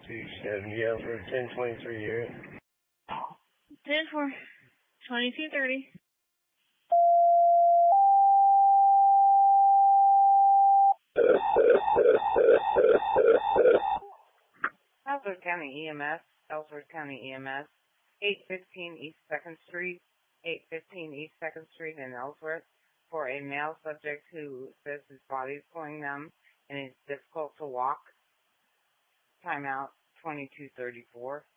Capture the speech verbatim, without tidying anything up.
two seventy, yeah, for ten twenty-three here. ten for twenty-two thirty. Ellsworth County E M S, Ellsworth County E M S, eight fifteen East second Street, eight fifteen East second Street in Ellsworth, for a male subject who says his body is going numb and it's difficult to walk. Timeout twenty-two thirty-four.